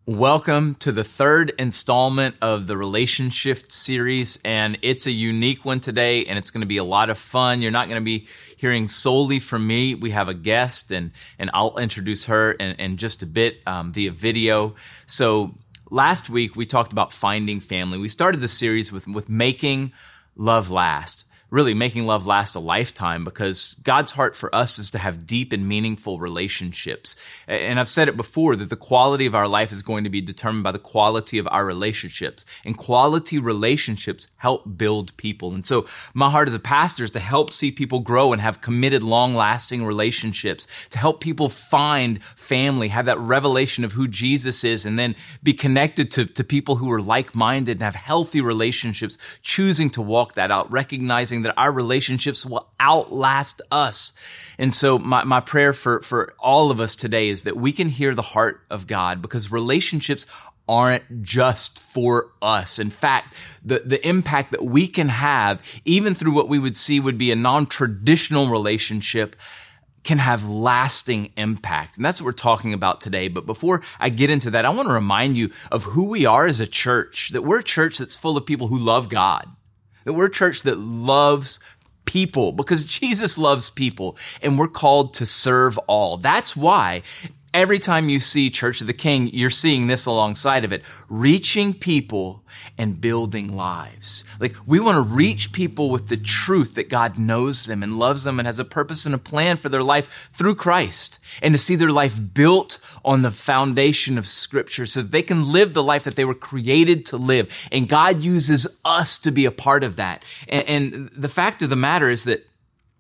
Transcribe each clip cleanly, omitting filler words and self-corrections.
Welcome to the third installment of the Relationship series, and it's a unique one today, and it's going to be a lot of fun. You're not going to be hearing solely from me. We have a guest, and I'll introduce her in just a bit via video. So last week, we talked about finding family. We started the series with making love last. Really making love last a lifetime, because God's heart for us is to have deep and meaningful relationships. And I've said it before that the quality of our life is going to be determined by the quality of our relationships. And quality relationships help build people. And so my heart as a pastor is to help see people grow and have committed, long-lasting relationships, to help people find family, have that revelation of who Jesus is, and then be connected to people who are like-minded and have healthy relationships, choosing to walk that out, recognizing that our relationships will outlast us. And so my prayer for all of us today is that we can hear the heart of God, because relationships aren't just for us. In fact, the impact that we can have, even through what we would see would be a non-traditional relationship, can have lasting impact. And that's what we're talking about today. But before I get into that, I want to remind you of who we are as a church, that we're a church that's full of people who love God. That we're a church that loves people, because Jesus loves people, and we're called to serve all. That's why every time you see Church of the King, you're seeing this alongside of it: reaching people and building lives. Like, we want to reach people with the truth that God knows them and loves them and has a purpose and a plan for their life through Christ, and to see their life built on the foundation of Scripture so that they can live the life that they were created to live. And God uses us to be a part of that. And the fact of the matter is that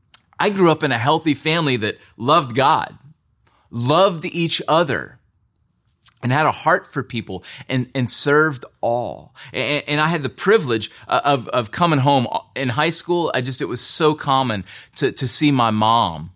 I grew up in a healthy family that loved God, loved each other, and had a heart for people, and served all. And I had the privilege of coming home in high school. It was so common to see my mom.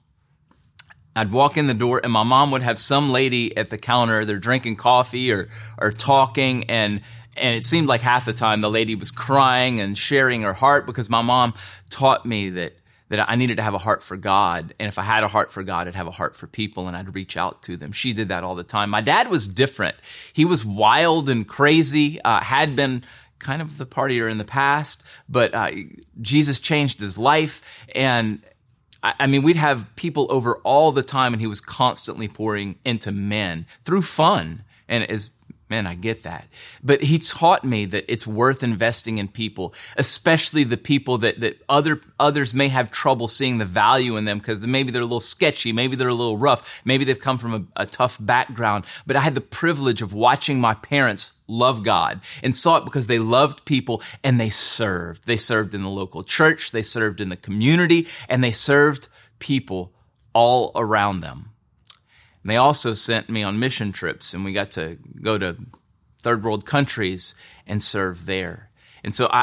I'd walk in the door and my mom would have some lady at the counter. They're drinking coffee or talking, and it seemed like half the time the lady was crying and sharing her heart, because my mom taught me that I needed to have a heart for God. And if I had a heart for God, I'd have a heart for people, and I'd reach out to them. She did that all the time. My dad was different. He was wild and crazy, had been kind of the partier in the past, but Jesus changed his life. And I mean, we'd have people over all the time, and he was constantly pouring into men through fun. And man, I get that. But he taught me that it's worth investing in people, especially the people that others may have trouble seeing the value in them, because maybe they're a little sketchy, maybe they're a little rough, maybe they've come from a tough background. But I had the privilege of watching my parents love God, and saw it because they loved people and they served. They served in the local church, they served in the community, and they served people all around them. And they also sent me on mission trips, and we got to go to third world countries and serve there. And so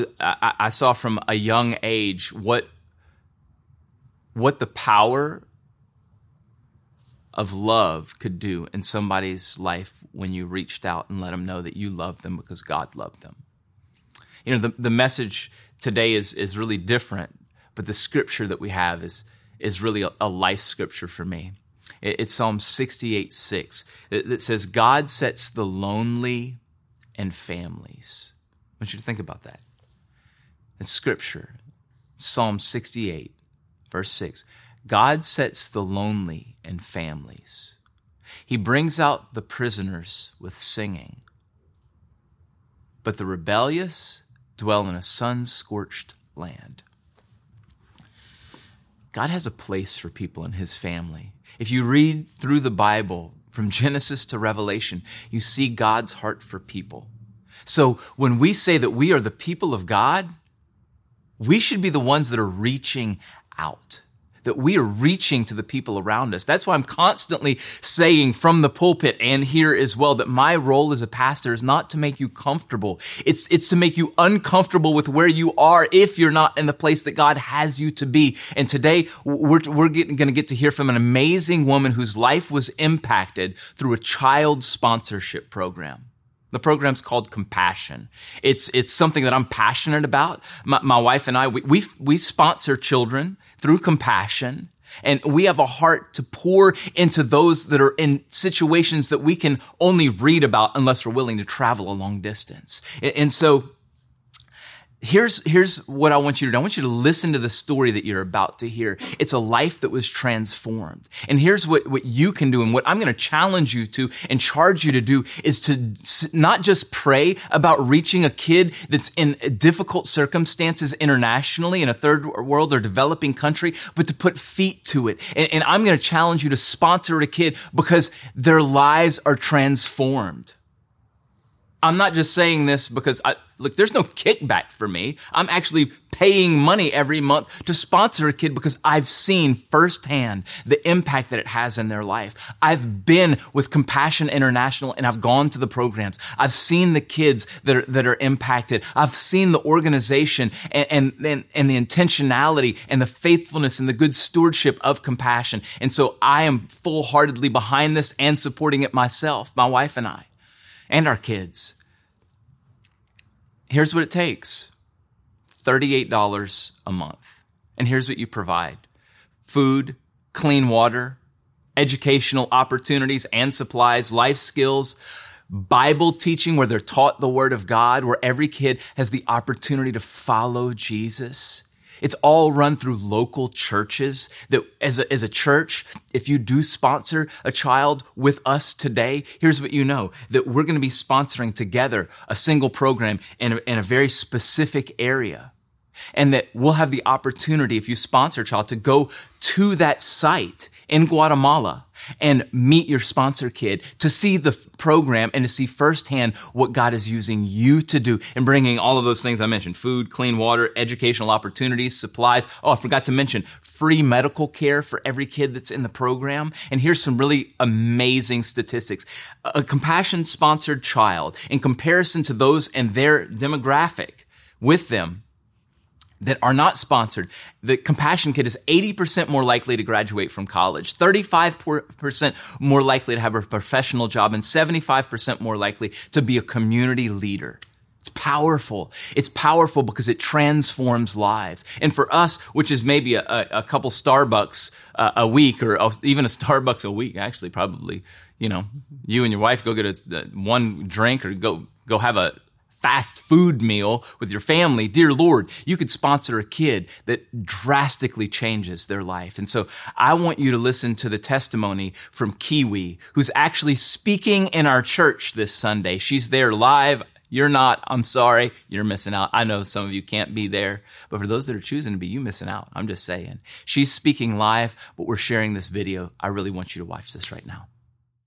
I saw from a young age what the power of love could do in somebody's life when you reached out and let them know that you loved them because God loved them. You know, the message today is really different, but the scripture that we have is really a life scripture for me. It's Psalm 68:6 that says, God sets the lonely in families. I want you to think about that. It's scripture. Psalm 68, verse 6. God sets the lonely in families. He brings out the prisoners with singing. But the rebellious dwell in a sun-scorched land. God has a place for people in his family. If you read through the Bible, from Genesis to Revelation, you see God's heart for people. So when we say that we are the people of God, we should be the ones that are reaching out, that we are reaching to the people around us. That's why I'm constantly saying from the pulpit and here as well that my role as a pastor is not to make you comfortable. It's to make you uncomfortable with where you are if you're not in the place that God has you to be. And today we're going to get to hear from an amazing woman whose life was impacted through a child sponsorship program. The program's called Compassion. It's something that I'm passionate about. My wife and I, we sponsor children through Compassion. And we have a heart to pour into those that are in situations that we can only read about unless we're willing to travel a long distance. And so here's what I want you to do. I want you to listen to the story that you're about to hear. It's a life that was transformed. And here's what you can do. And what I'm going to challenge you to and charge you to do is to not just pray about reaching a kid that's in difficult circumstances internationally in a third world or developing country, but to put feet to it. And I'm going to challenge you to sponsor a kid because their lives are transformed. I'm not just saying this because look, there's no kickback for me. I'm actually paying money every month to sponsor a kid because I've seen firsthand the impact that it has in their life. I've been with Compassion International and I've gone to the programs. I've seen the kids that are impacted. I've seen the organization and the intentionality and the faithfulness and the good stewardship of Compassion. And so I am full-heartedly behind this and supporting it myself, my wife and I. And our kids. Here's what it takes. $38 a month. And here's what you provide. Food, clean water, educational opportunities and supplies, life skills, Bible teaching where they're taught the Word of God, where every kid has the opportunity to follow Jesus. It's all run through local churches that as a church, if you do sponsor a child with us today, here's what you know, that we're going to be sponsoring together a single program in a very specific area. And that we'll have the opportunity, if you sponsor a child, to go to that site in Guatemala and meet your sponsor kid, to see the program and to see firsthand what God is using you to do in bringing all of those things I mentioned: food, clean water, educational opportunities, supplies. Oh, I forgot to mention free medical care for every kid that's in the program. And here's some really amazing statistics. A Compassion-sponsored child, in comparison to those in their demographic with them, that are not sponsored, the Compassion kid is 80% more likely to graduate from college, 35% more likely to have a professional job, and 75% more likely to be a community leader. It's powerful. It's powerful because it transforms lives. And for us, which is maybe a couple Starbucks a week, or even a Starbucks a week, actually, probably, you and your wife go get one drink or go have a fast food meal with your family. Dear Lord, you could sponsor a kid that drastically changes their life. And so I want you to listen to the testimony from Kiwi, who's actually speaking in our church this Sunday. She's there live. You're not. I'm sorry. You're missing out. I know some of you can't be there, but for those that are choosing to be, you missing out. I'm just saying. She's speaking live, but we're sharing this video. I really want you to watch this right now.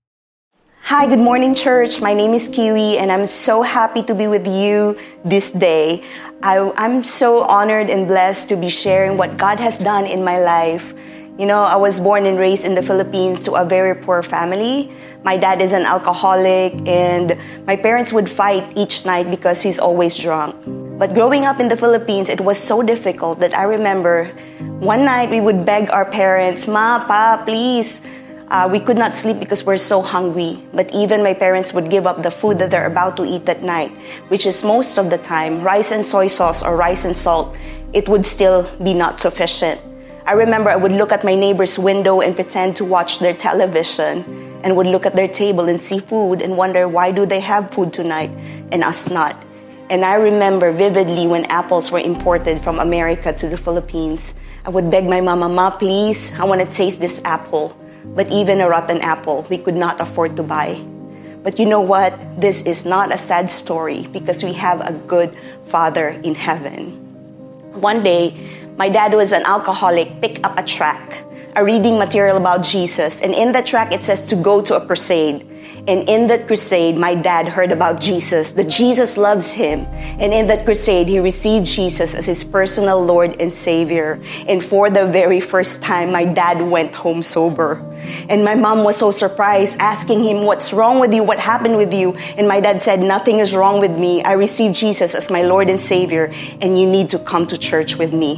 Hi, good morning, church. My name is Kiwi, and I'm so happy to be with you this day. I'm so honored and blessed to be sharing what God has done in my life. I was born and raised in the Philippines to a very poor family. My dad is an alcoholic, and my parents would fight each night because he's always drunk. But growing up in the Philippines, it was so difficult that I remember one night we would beg our parents, "Ma, Pa, please." We could not sleep because we're so hungry. But even my parents would give up the food that they're about to eat that night, which is most of the time rice and soy sauce or rice and salt. It would still be not sufficient. I remember I would look at my neighbor's window and pretend to watch their television, and would look at their table and see food and wonder, why do they have food tonight and us not? And I remember vividly when apples were imported from America to the Philippines. I would beg my mama, "Ma, please, I want to taste this apple." But even a rotten apple, we could not afford to buy. But you know what? This is not a sad story because we have a good Father in heaven. One day, my dad was an alcoholic, picked up a tract, a reading material about Jesus. And in that tract, it says to go to a crusade. And in that crusade, my dad heard about Jesus, that Jesus loves him. And in that crusade, he received Jesus as his personal Lord and Savior. And for the very first time, my dad went home sober. And my mom was so surprised, asking him, "What's wrong with you? What happened with you?" And my dad said, "Nothing is wrong with me. I received Jesus as my Lord and Savior, and you need to come to church with me."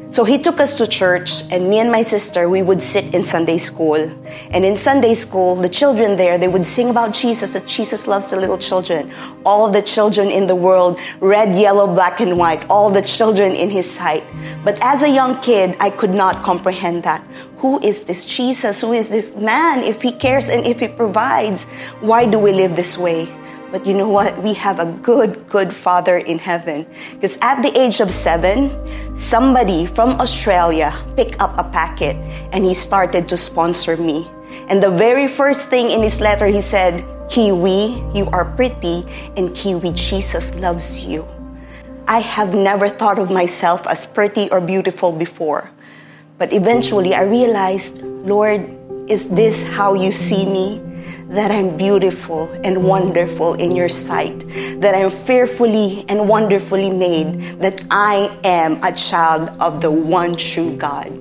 So he took us to church, and me and my sister, we would sit in Sunday school. And in Sunday school, the children there, they would sing about Jesus, that Jesus loves the little children. All the children in the world, red, yellow, black, and white, all the children in his sight. But as a young kid, I could not comprehend that. Who is this Jesus? Who is this man? If he cares and if he provides, why do we live this way? But you know what? We have a good Father in heaven. Because at the age of 7, somebody from Australia picked up a packet and he started to sponsor me. And the very first thing in his letter, he said, "Kiwi, you are pretty, and Kiwi, Jesus loves you." I have never thought of myself as pretty or beautiful before. But eventually I realized, Lord, is this how you see me? That I'm beautiful and wonderful in your sight, that I'm fearfully and wonderfully made, that I am a child of the one true God.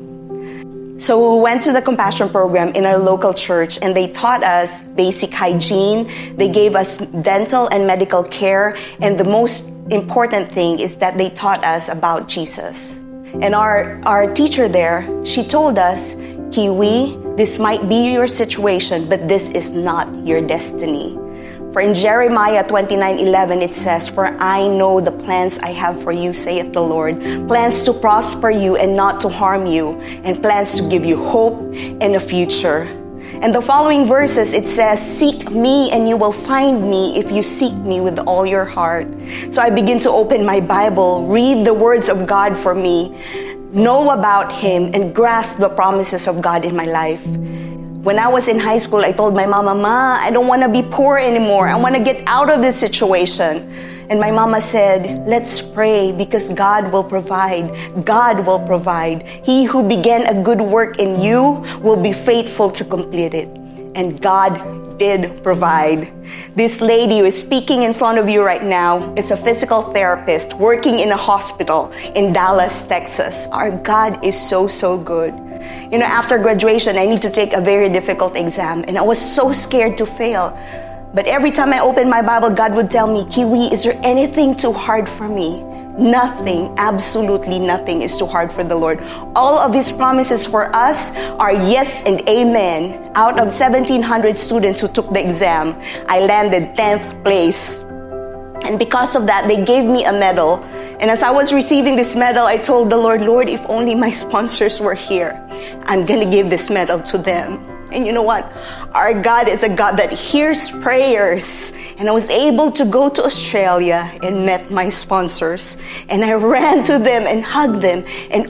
So we went to the compassion program in our local church, and they taught us basic hygiene. They gave us dental and medical care, and the most important thing is that they taught us about Jesus. And our teacher there, she told us, "Kiwi, this might be your situation, but this is not your destiny." For in Jeremiah 29:11, it says, "For I know the plans I have for you, saith the Lord, plans to prosper you and not to harm you, and plans to give you hope and a future." And the following verses, it says, "Seek me and you will find me if you seek me with all your heart." So I begin to open my Bible, read the words of God for me, know about him, and grasp the promises of God in my life. When I was in high school, I told my mama, "Ma, I don't want to be poor anymore. I want to get out of this situation." And my mama said, "Let's pray, because God will provide. God will provide. He who began a good work in you will be faithful to complete it." And God did provide. This lady who is speaking in front of you right now is a physical therapist working in a hospital in Dallas, Texas. Our God is so good. You know, after graduation, I need to take a very difficult exam, and I was so scared to fail. But every time I opened my Bible, God would tell me, "Kiwi, is there anything too hard for me?" Nothing, absolutely nothing is too hard for the Lord. All of his promises for us are yes and amen. Out of 1,700 students who took the exam, I landed 10th place. And because of that, they gave me a medal. And as I was receiving this medal, I told the Lord, "Lord, if only my sponsors were here, I'm going to give this medal to them." And you know what? Our God is a God that hears prayers. And I was able to go to Australia and met my sponsors. And I ran to them and hugged them. And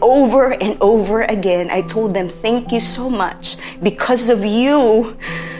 over again, I told them, "Thank you so much. Because of you,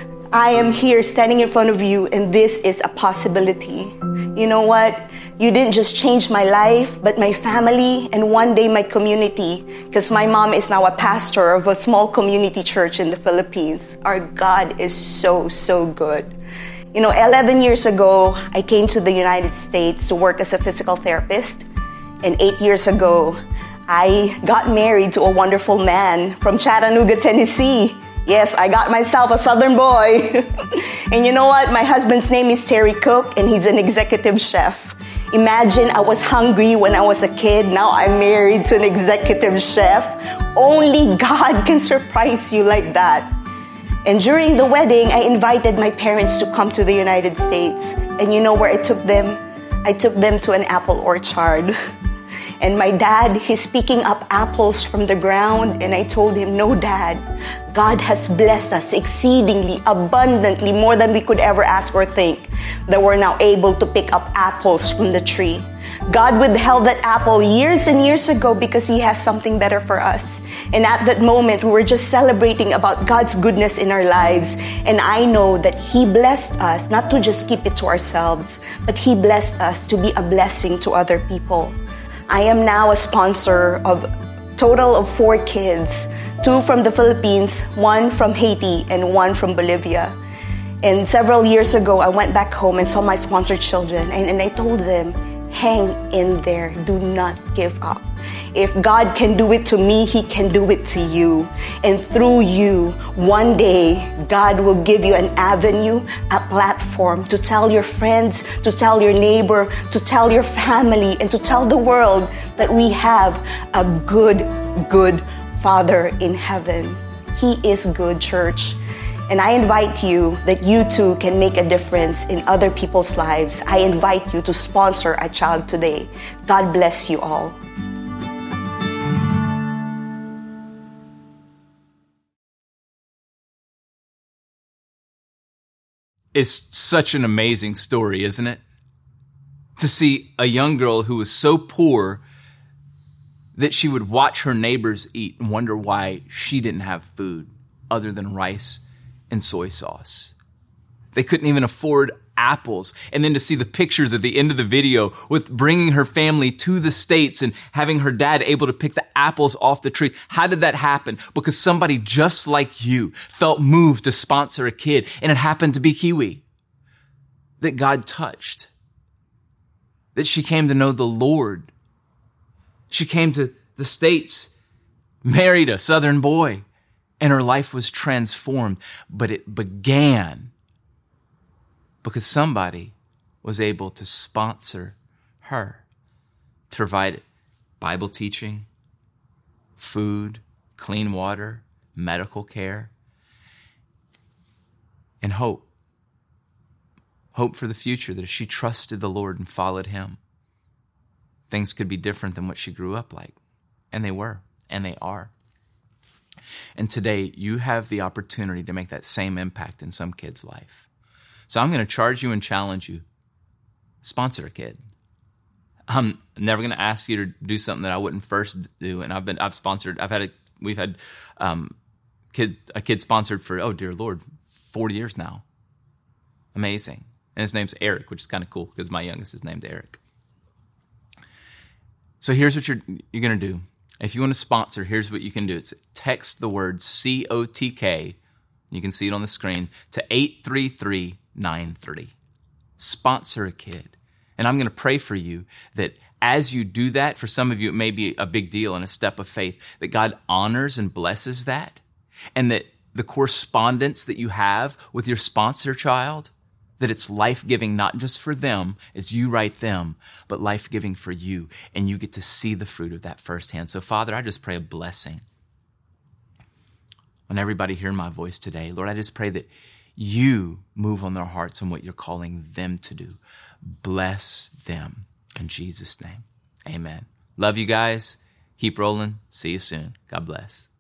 I am here standing in front of you, and this is a possibility." You know what? You didn't just change my life, but my family, and one day my community, because my mom is now a pastor of a small community church in the Philippines. Our God is so good. You know, 11 years ago, I came to the United States to work as a physical therapist. And 8 years ago, I got married to a wonderful man from Chattanooga, Tennessee. Yes, I got myself a Southern boy. And you know what? My husband's name is Terry Cook, and he's an executive chef. Imagine, I was hungry when I was a kid. Now I'm married to an executive chef. Only God can surprise you like that. And during the wedding, I invited my parents to come to the United States. And you know where I took them? I took them to an apple orchard. And my dad, he's picking up apples from the ground. And I told him, "No, Dad, God has blessed us exceedingly, abundantly, more than we could ever ask or think, that we're now able to pick up apples from the tree. God withheld that apple years and years ago because he has something better for us." And at that moment, we were just celebrating about God's goodness in our lives. And I know that he blessed us not to just keep it to ourselves, but he blessed us to be a blessing to other people. I am now a sponsor of total of 4 kids, 2 from the Philippines, 1 from Haiti, and 1 from Bolivia. And several years ago, I went back home and saw my sponsored children, and I told them, "Hang in there. Do not give up. If God can do it to me, he can do it to you. And through you, one day, God will give you an avenue, a platform to tell your friends, to tell your neighbor, to tell your family, and to tell the world that we have a good good Father in heaven. He is good, church. And I invite you that you too can make a difference in other people's lives. I invite you to sponsor a child today. God bless you all. It's such an amazing story, isn't it? To see a young girl who was so poor that she would watch her neighbors eat and wonder why she didn't have food other than rice and soy sauce. They couldn't even afford apples. And then to see the pictures at the end of the video with bringing her family to the States and having her dad able to pick the apples off the trees. How did that happen? Because somebody just like you felt moved to sponsor a kid, and it happened to be Kiwi that God touched, that she came to know the Lord. She came to the States, married a Southern boy, and her life was transformed. But it began because somebody was able to sponsor her, to provide Bible teaching, food, clean water, medical care, and hope. Hope for the future, that if she trusted the Lord and followed him, things could be different than what she grew up like. And they were, and they are. And today, you have the opportunity to make that same impact in some kid's life. So I'm going to charge you and challenge you. Sponsor a kid. I'm never going to ask you to do something that I wouldn't first do. And we've had a kid sponsored for, oh dear Lord, 40 years now. Amazing. And his name's Eric, which is kind of cool because my youngest is named Eric. So here's what you're going to do. If you want to sponsor, here's what you can do. It's text the word COTK, you can see it on the screen, to 833-930. Sponsor a kid. And I'm going to pray for you that as you do that, for some of you it may be a big deal and a step of faith, that God honors and blesses that, and that the correspondence that you have with your sponsor child, that it's life-giving, not just for them as you write them, but life-giving for you, and you get to see the fruit of that firsthand. So, Father, I just pray a blessing on everybody hearing my voice today. Lord, I just pray that you move on their hearts on what you're calling them to do. Bless them in Jesus' name. Amen. Love you guys. Keep rolling. See you soon. God bless.